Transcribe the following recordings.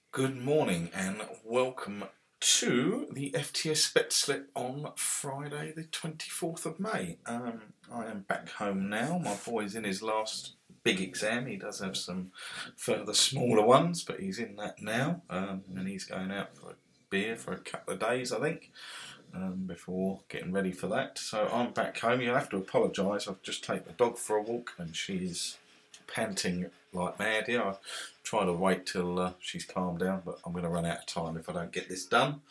Good morning and welcome to the FTS Bet Slip on Friday the 24th of May. I am back home now. My boy's in his last big exam. He does have some further smaller ones, but he's in that now, and he's going out for a beer for a couple of days, I think, before getting ready for that. So I'm back home. You'll have to apologise. I've just taken the dog for a walk and she's panting like mad here. I try to wait till she's calmed down, but I'm going to run out of time if I don't get this done.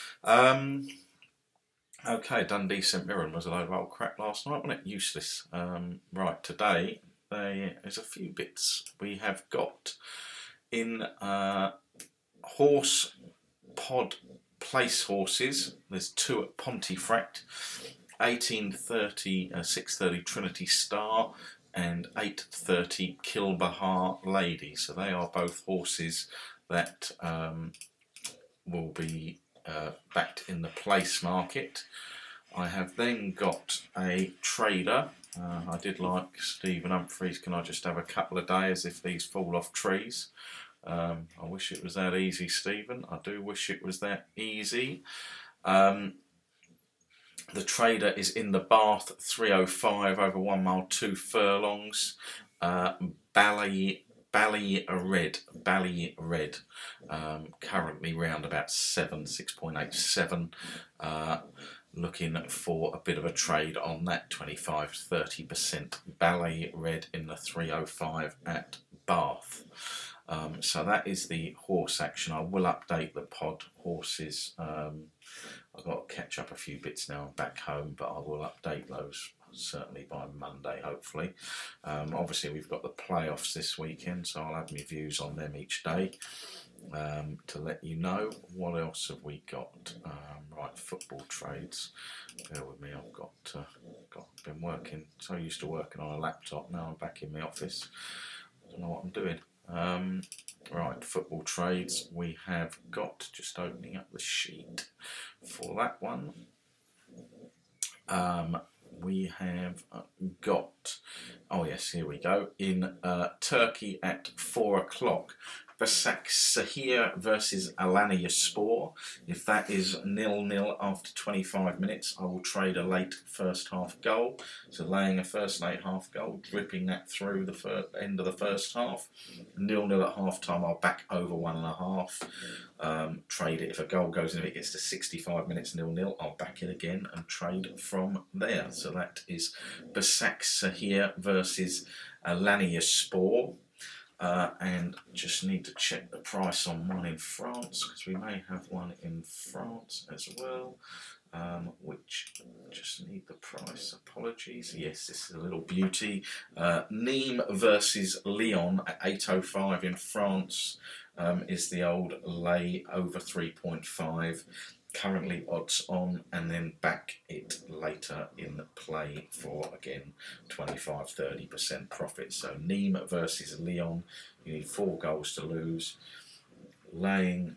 Okay, Dundee St Mirren was a load of old crap last night, wasn't it? Useless. Right, today there's a few bits. We have got in horse pod place horses. There's two at Pontefract, 18:30, 6:30 Trinity Star, and 8:30 Kilbahar Lady. So they are both horses that will be backed in the place market. I have then got a trader. I did like Stephen Humphries. Can I just have a couple of days if these fall off trees? I wish it was that easy, Stephen. I do wish it was that easy. The trader is in the Bath 305 over 1 mile 2 furlongs. Bally Red, currently round about 6.87. Looking for a bit of a trade on that 25-30%. Bally Red in the 305 at Bath. So that is the horse action. I will update the pod horses. I've got to catch up a few bits now. I'm back home, but I will update those certainly by Monday, hopefully. Obviously, we've got the playoffs this weekend, so I'll have my views on them each day to let you know. What else have we got? Right, football trades. Bear with me. I've been working. So used to working on a laptop. Now I'm back in the office. I don't know what I'm doing. Right, football trades. We have got, just opening up the sheet for that one. We have got, oh yes, here we go, in Turkey at 4 o'clock. Başakşehir versus Alanyaspor. If that is 0-0 after 25 minutes, I will trade a late first half goal. So laying a first late half goal, dripping that through the end of the first half. 0-0 at half time, I'll back over 1.5. Trade it if a goal goes in. If it gets to 65 minutes 0-0, I'll back it again and trade from there. So that is Başakşehir versus Alanyaspor. And just need to check the price on one in France, because we may have one in France as well, which just need the price. Apologies. Yes, this is a little beauty. Nîmes versus Lyon at 8.05 in France is the old lay over 3.5. Currently odds on, and then back it later in play for, again, 25-30% profit. So Nîmes versus Lyon, you need 4 goals to lose. Laying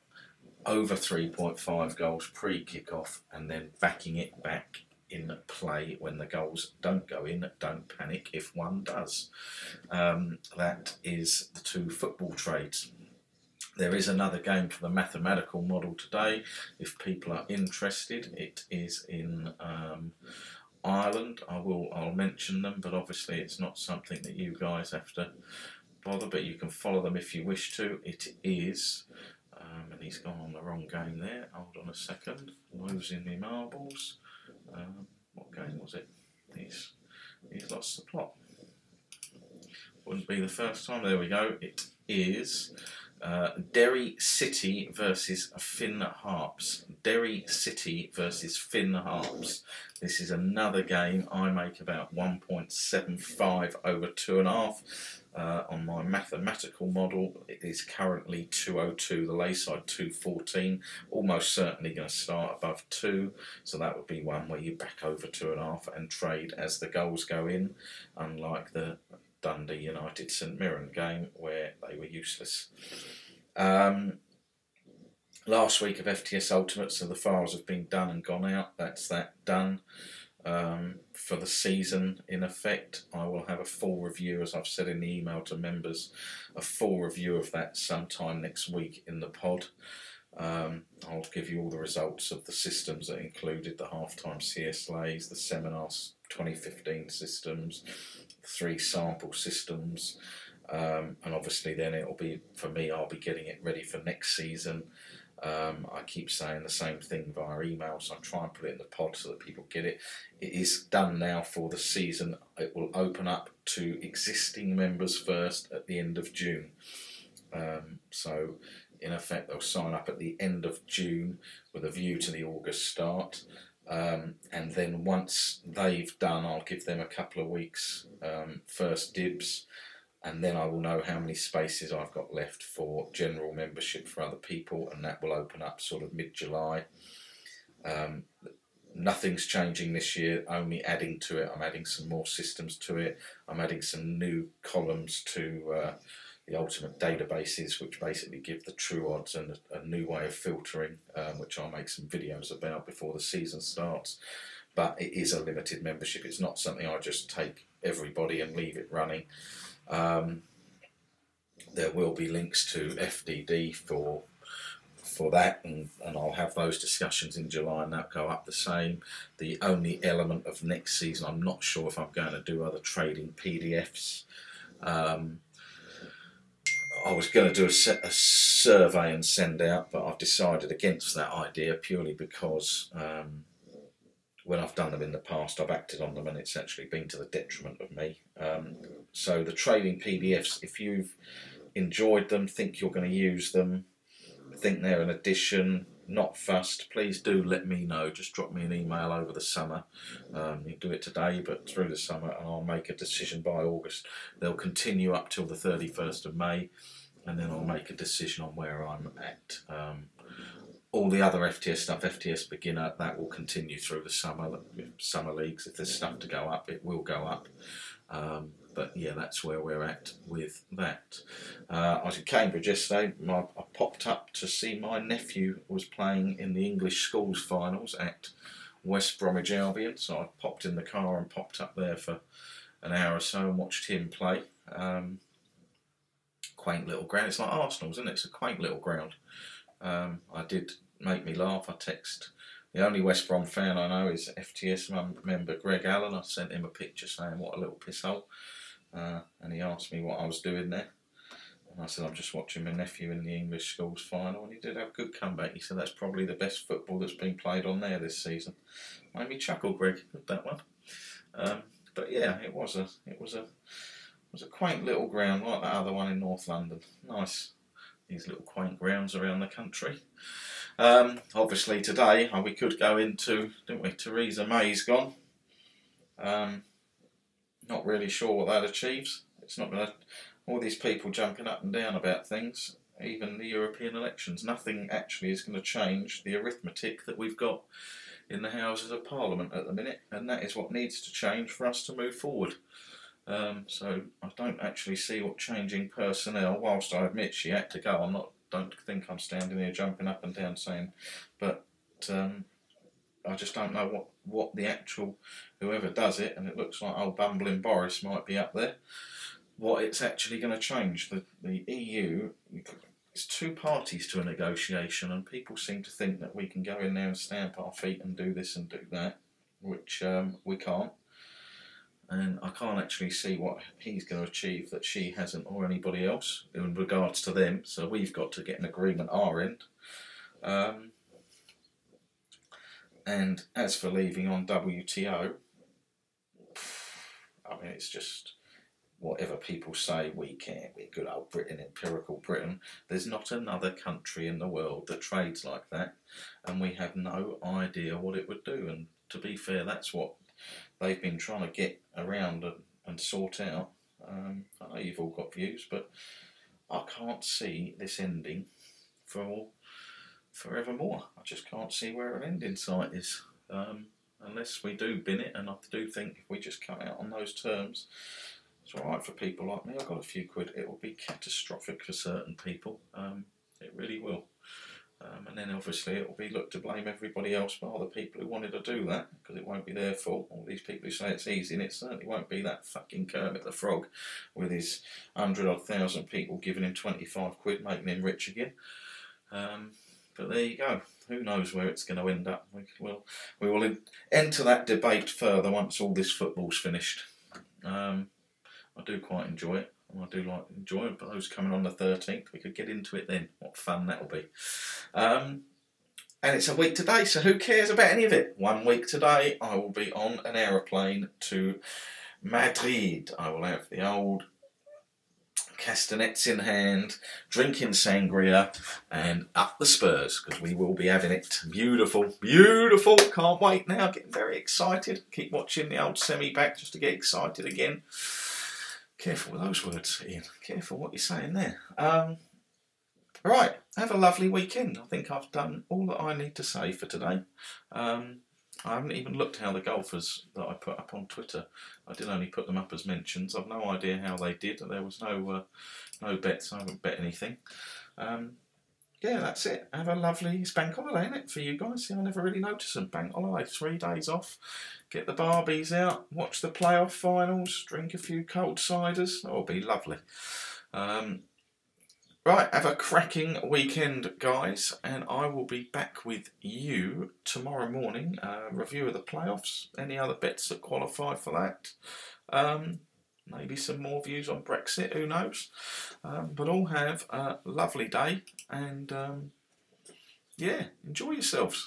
over 3.5 goals pre-kick-off, and then backing it back in play when the goals don't go in. Don't panic if one does. That is the 2 football trades. There is another game for the mathematical model today. If people are interested, it is in Ireland. I'll mention them, but obviously it's not something that you guys have to bother. But you can follow them if you wish to. It is, and he's gone on the wrong game there. Hold on a second. Losing me marbles. What game was it? He's lost the plot. Wouldn't be the first time. There we go. It is. Derry City versus Finn Harps. Derry City versus Finn Harps. This is another game. I make about 1.75 over 2.5. On my mathematical model, it is currently 2.02. The layside 2.14. Almost certainly going to start above 2. So that would be one where you back over 2.5 and trade as the goals go in, unlike the Dundee United St Mirren game where they were useless. Last week of FTS Ultimate, so the files have been done and gone out. That's that done. for the season in effect. I will have a full review, as I've said in the email to members, a full review of that sometime next week in the pod. I'll give you all the results of the systems that included the halftime CSLAs, the seminars 2015 systems, 3 sample systems, and obviously then it'll be, for me, I'll be getting it ready for next season. I keep saying the same thing via email, so I try and put it in the pod so that people get it. It is done now for the season. It will open up to existing members first at the end of June. So in effect they'll sign up at the end of June with a view to the August start. And then once they've done, I'll give them a couple of weeks first dibs, and then I will know how many spaces I've got left for general membership for other people, and that will open up sort of mid-July. Nothing's changing this year, only adding to it. I'm adding some more systems to it. I'm adding some new columns to the Ultimate databases, which basically give the true odds and a new way of filtering, which I'll make some videos about before the season starts. But it is a limited membership. It's not something I just take everybody and leave it running. There will be links to FDD for that, and I'll have those discussions in July, and that'll go up the same. The only element of next season, I'm not sure if I'm going to do other trading PDFs. I was going to do a survey and send out, but I've decided against that idea purely because when I've done them in the past, I've acted on them and it's actually been to the detriment of me. So the trading PDFs, if you've enjoyed them, think you're going to use them, think they're an addition, not fussed, please do let me know. Just drop me an email over the summer. You can do it today, but through the summer, and I'll make a decision by August. They'll continue up till the 31st of May, and then I'll make a decision on where I'm at. All the other FTS stuff, FTS Beginner, that will continue through the summer leagues. If there's stuff to go up, it will go up. But yeah, that's where we're at with that. I was in Cambridge yesterday. I popped up to see my nephew was playing in the English schools finals at West Bromwich Albion. So I popped in the car and popped up there for an hour or so and watched him play. Quaint little ground. It's like Arsenal's, isn't it? It's a quaint little ground. I did make me laugh. I text the only West Brom fan I know is FTS member Greg Allen. I sent him a picture saying what a little piss hole, and he asked me what I was doing there, and I said I'm just watching my nephew in the English schools final, and he did have a good comeback. He said that's probably the best football that's been played on there this season. Made me chuckle, Greg, with that one. But yeah, it was a quaint little ground like that other one in North London. Nice. These little quaint grounds around the country. Obviously today we could go into, didn't we, Theresa May's gone. Not really sure what that achieves. It's not going to, all these people jumping up and down about things, even the European elections, nothing actually is going to change the arithmetic that we've got in the Houses of Parliament at the minute, and that is what needs to change for us to move forward. So I don't actually see what changing personnel, whilst I admit she had to go, don't think I'm standing here jumping up and down saying, but I just don't know what the actual, whoever does it, and it looks like old bumbling Boris might be up there, what it's actually going to change. The EU, it's 2 parties to a negotiation, and people seem to think that we can go in there and stamp our feet and do this and do that, which we can't. And I can't actually see what he's going to achieve that she hasn't, or anybody else, in regards to them. So we've got to get an agreement our end. And as for leaving on WTO, I mean, it's just whatever people say, we can't. We're good old Britain, empirical Britain. There's not another country in the world that trades like that, and we have no idea what it would do. And to be fair, that's what they've been trying to get around and sort out. I know you've all got views, but I can't see this ending for forevermore. I just can't see where an end in sight is, unless we do bin it. And I do think if we just come out on those terms, it's alright for people like me. I've got a few quid. It will be catastrophic for certain people. It really will. And then obviously it will be looked to blame everybody else but the people who wanted to do that, because it won't be their fault. All these people who say it's easy, and it certainly won't be that fucking Kermit the Frog with his 100,000 people giving him 25 quid, making him rich again. But there you go. Who knows where it's going to end up? We will enter that debate further once all this football's finished. I do quite enjoy it. I do enjoy it, but those coming on the 13th, we could get into it then. What fun that'll be. And it's a week today, so who cares about any of it? 1 week today, I will be on an aeroplane to Madrid. I will have the old castanets in hand, drinking sangria, and up the Spurs, because we will be having it. Beautiful, beautiful. Can't wait now. Getting very excited. Keep watching the old semi-back just to get excited again. Careful with those words, Ian. Careful what you're saying there. Right, have a lovely weekend. I think I've done all that I need to say for today. I haven't even looked how the golfers that I put up on Twitter, I did only put them up as mentions. I've no idea how they did. There was no bets. I haven't bet anything. Yeah, that's it. Have a lovely bank holiday, isn't it, for you guys? See, I never really noticed them. Bank holiday, 3 days off. Get the Barbies out, watch the playoff finals, drink a few cold ciders. That'll be lovely. Right, have a cracking weekend, guys, and I will be back with you tomorrow morning. Review of the playoffs, any other bets that qualify for that. Maybe some more views on Brexit, who knows. But all have a lovely day, and yeah, enjoy yourselves.